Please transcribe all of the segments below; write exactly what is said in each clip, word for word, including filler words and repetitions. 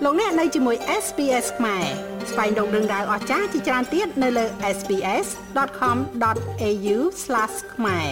លោកអ្នកនៅជាមួយ เอส พี เอส ខ្មែរស្វែងរកដឹងដៅអស្ចារ្យជាច្រើនទៀតនៅលើ เอส พี เอส ដอท com ដอท เอ ยู ស្លាស ខ្មែរ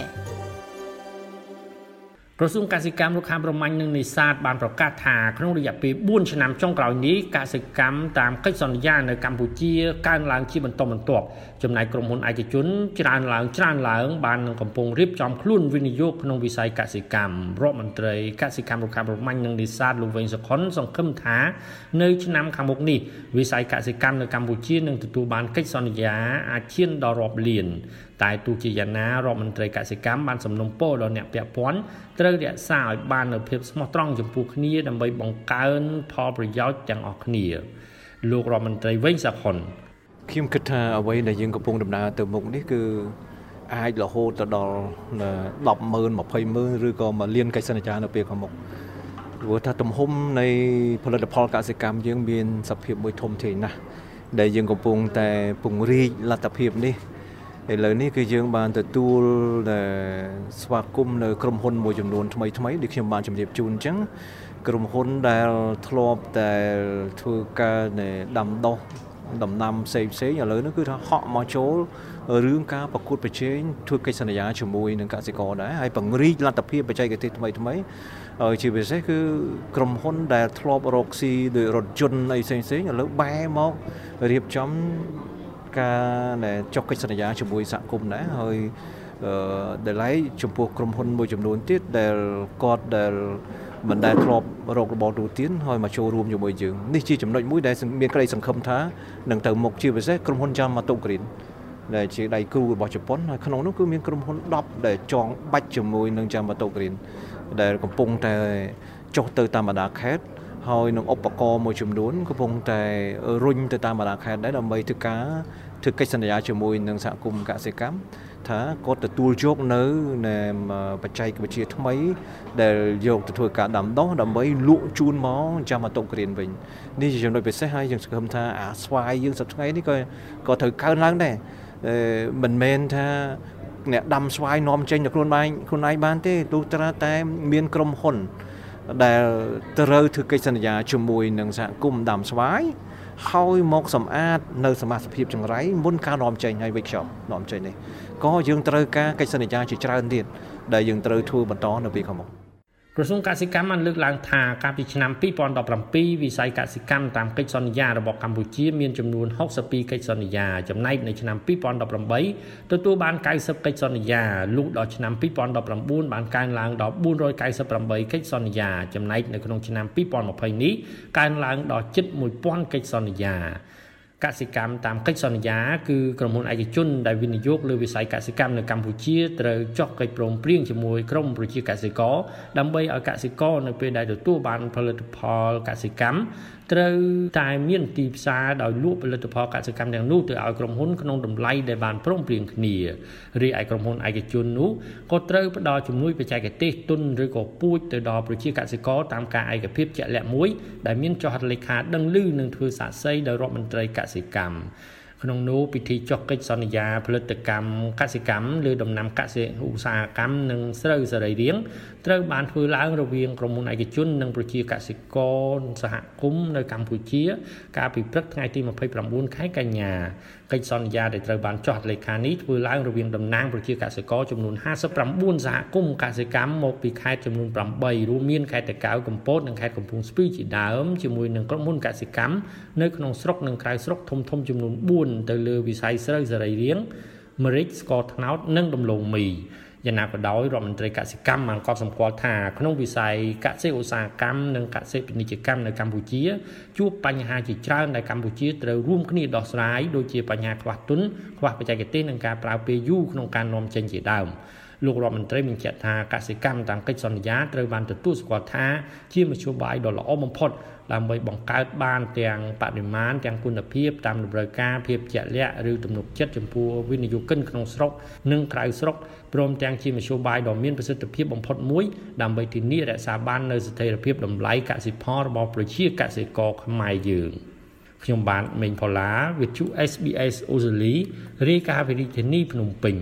ក្រសួងកសិកម្មរុក្ខាប្រមាញ់និងនេសាទបានប្រកាសថាក្នុងរយៈពេលបួនឆ្នាំចុងក្រោយនេះកសិកម្មតាមកិច្ចសន្យានៅកម្ពុជាកើនឡើងជាបន្តបន្ទាប់ចំណែកក្រុមហ៊ុនឯកជនច្រើនឡើងច្រើនឡើងបាននឹងកំពុងរៀបចំខ្លួនវិនិយោគក្នុងវិស័យកសិកម្មរដ្ឋមន្ត្រីកសិកម្មរុក្ខាប្រមាញ់និងនេសាទលោកវិញសុខុនសង្ឃឹមថានៅឆ្នាំខាងមុខនេះវិស័យកសិកម្មនៅកម្ពុជានឹងទទួលបានកិច្ចសន្យាអាចឈានដល់រាប់លានតែទោះជាយ៉ាងណារដ្ឋមន្ត្រីកសិកម្មបានសំណូមពរដល់អ្នកពាក់ព័ន្ធត្រូវរក្សាឲ្យបាននូវភាពស្មោះត្រង់ចំពោះគ្នាដើម្បីបង្កើនផលប្រយោជន៍ទាំងអស់គ្នាលោករដ្ឋមន្ត្រីវិញសុខុនខ្ញុំគិតថាអ្វីដែលយើងកំពុងដំណើរទៅមុខនេះគឺអាចរហូតទៅដល់ដប់ម៉ឺន ម្ភៃម៉ឺនឬក៏មួយលានកិច្ចសន្យានៅពេលខាងមុខព្រោះថាទំហំនៃផលិតផលកសិកម្មយើងមានសភាពមួយធំធេងណាស់ដែលយើងកំពុងតែពង្រីកលទ្ធភាពនេះឥឡូវនេះគឺយើងបានទទួលស្វាគមន៍នៅក្រុមហ៊ុនមួយចំនួនថ្មីថ្មីដែលខ្ញុំបានជម្រាបជូនអញ្ចឹងក្រុមហ៊ុនដែលធ្លាប់តែធ្វើការដាំដុះដំណាំផ្សេងផ្សេងឥឡូវនេះគឺថាហក់មកចូលរឿងការប្រកួតប្រជែងធ្វើកិច្ចសន្យាជាមួយនឹងកសិករដែរហើយពង្រីកលទ្ធភាពបច្ចេកទេសថ្មីថ្មីជាពិសេសគឺក្រុមហ៊ុនដែលធ្លាប់រកស៊ីដោយរថយន្តអីផ្សេងផ្សេងឥឡូវបែរមករៀបចំការដែលចុះកិច្ចសន្យាជាមួយសហគមន៍ដែរហើយដែលឡៃចំពោះក្រុមហ៊ុនមួយចំនួនទៀតដែលគាត់ដែលមិនដែលធ្លាប់រករបរទូទានហើយមកចូលរួមជាមួយយើងនេះជាចំណុចមួយដែលមានក្តីសង្ឃឹមថានឹងទៅមុខជាពិសេសក្រុមហ៊ុនចាម៉ាតូក្រីនដែលជាដៃគូរបស់ជប៉ុនហើយក្នុងនោះគឺមានក្រុមហ៊ុនដប់ដែលចងបាច់ជាមួយនឹងចាម៉ាតូក្រីនដែលកំពុងតែចុះទៅតាមបណ្ដាខេត្តហើយនឹងឧបករណ៍មួយចំនួនកំពុងតែរុញទៅតាមបណ្ដាខេត្តដែរដើម្បីធ្វើការធ្វើកិច្ចសន្យាជាមួយនឹងសហគមន៍កសិកម្មថាគាត់ទទួលយកនៅបច្ចេកវិទ្យាថ្មីដែលយកទៅធ្វើការដាំដុះដើម្បីលក់ជូនមកចាំមកតុក្រៀនវិញនេះជាចំណុចពិសេសហើយយើងសង្ឃឹមថាអាស្វាយយើងសប្តាហ៍ថ្ងៃនេះក៏ក៏ត្រូវកើនឡើងដែរមិនមែនថាអ្នកដាំស្វាយនាំចេញទៅខ្លួនឯងខ្លួនឯងបានទេទោះត្រាតែមានក្រុមហ៊ុនដែលត្រូវធ្វើកិច្ចសន្យាជាមួយនឹងសហគមន៍ដាំស្វាយហើយមកសម្អាតនៅសមាជិកភាពចង្រៃមុនការនាំចេញហើយវិកช็อปនាំចេញនេះក៏យើងត្រូវការកិច្ចសន្យាជាច្រើនទៀតដែលយើងត្រូវធ្វើបន្តនៅពេលខាងមុខក្រសួងកសិកម្មបានលើកឡើងថាកាលពីឆ្នាំពីរពាន់ដប់ប្រាំពីរវិស័យកសិកម្មតាមកិច្ចសន្យារបស់កម្ពុជាមានចំនួនហុកសិបពីរកិច្ចសន្យាចំណែកនៅឆ្នាំពីរពាន់ដប់ប្រាំបីទទួលបានកៅសិបកិច្ចសន្យាលុះដល់ឆ្នាំពីរពាន់ដប់ប្រាំបួនបានកើនឡើងដល់បួនរយកៅសិបប្រាំបីកិច្ចសន្យាចំណែកនៅក្នុងឆ្នាំពីរពាន់ម្ភៃនេះកើនឡើងដល់ជិតមួយពាន់កិច្ចសន្យាកសិកម្មតាមកិច្ចសន្យាគឺក្រុមហ៊ុនឯកជនដែលវិនិយោគលើវិស័យកសិកម្មនៅកម្ពុជាត្រូវចុះកិច្ចព្រមព្រៀងជាមួយក្រុមប្រជាកសិករដើម្បីឲ្យកសិករនៅពេលដែលទទួលបានផលិតផលកសិកម្មត្រូវតែមានទីផ្សារដោយលក់ផលិតផលកសិកម្មទាំងនោះទៅឲ្យក្រុមហ៊ុនក្នុងតម្លៃដែលបានព្រមព្រៀងគ្នារីឯក្រុមហ៊ុនឯកជននោះក៏ត្រូវផ្ដល់ជំនួយបច្ចេកទេសទុនឬក៏ពូជទៅដល់ប្រជាកសិករតាមការឯកភាពជាក់លាក់មួយដែលមានចុះហត្ថលេខាដឹងឮនិងធ្វើសាក្សីដោយរដ្ឋមន្ត្រីកសិកម្មក្នុងនោះពិធីចុះកិច្ចសន្យាផលិតកម្មកសិកម្មលើដំណាំកសិឧស្សាហកម្មនិងស្រូវសរីរាង្គត្រូវបានធ្វើឡើងរវាងក្រុមហ៊ុនឯកជននិងប្រជាកសិករសហគមន៍នៅកម្ពុជាកាលពីព្រឹកថ្ងៃទីម្ភៃប្រាំបួនខែកញ្ញាកិច្ចសន្យាដែលត្រូវបានចុះហត្ថលេខានេះធ្វើឡើងរវាងតំណាងប្រជាកសិករចំនួនห้าสิบเก้าសហគមន៍កសិកម្មមកពីខេត្តចំនួនប្រាំបីរួមមានខេត្តតាកែវកំពតនិងខេត្តកំពង់ស្ពឺជាដើមជាមួយនឹងក្រុមហ៊ុនកសិកម្មនៅក្នុងស្រុកនិងក្រៅស្រុកធំធំចំនួនបួនទៅលើវិស័យស្រូវសរីរាង្គម្រេចស្ករត្នោតនិងដំឡូងមីយ៉ាងណាក៏ដោយរដ្ឋមន្ត្រីកសិកម្មបានកត់សម្គាល់ថាក្នុងវិស័យកសិឧស្សាហកម្មនិងកសិពាណិជ្ជកម្មនៅកម្ពុជាជួបបញ្ហាជាច្រើនដែលកម្ពុជាត្រូវរួមគ្នាដោះស្រាយដូចជាបញ្ហាខ្វះទុនខ្វះបច្ចេកទេសនិងការប្រើពេលយូរក្នុងការនាំចេញជាដើមលោករដ្ឋមន្ត្រីបញ្ជាក់ថាកសិកម្មតាមកិច្ចសន្យាត្រូវបានទទួលស្គាល់ថាជាមធ្យោបាយដ៏ល្អបំផុតដើម្បីបង្កើតបានទាំងបរិមាណទាំងគុណភាពតាមតម្រូវការភាពជាក់លាក់ឬទំនុកចិត្តចំពោះវិនិយោគិនក្នុងស្រុកនិងក្រៅស្រុកព្រមទាំងជាមធ្យោបាយដ៏មានប្រសិទ្ធភាពបំផុតមួយដើម្បីធានារក្សាបាននូវស្ថិរភាពតម្លៃកសិផលរបស់ប្រជាកសិករខ្មែរយើងខ្ញុំបាទមេងផល្លាវិទ្យុ เอส บี เอส អូស្ត្រាលីរាយការណ៍ពីរាជធានីភ្នំពេញ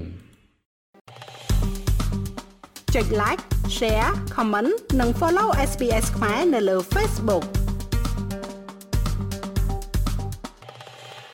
ចុច like share comment និង follow เอส บี เอส ខ្មែរនៅលើ Facebook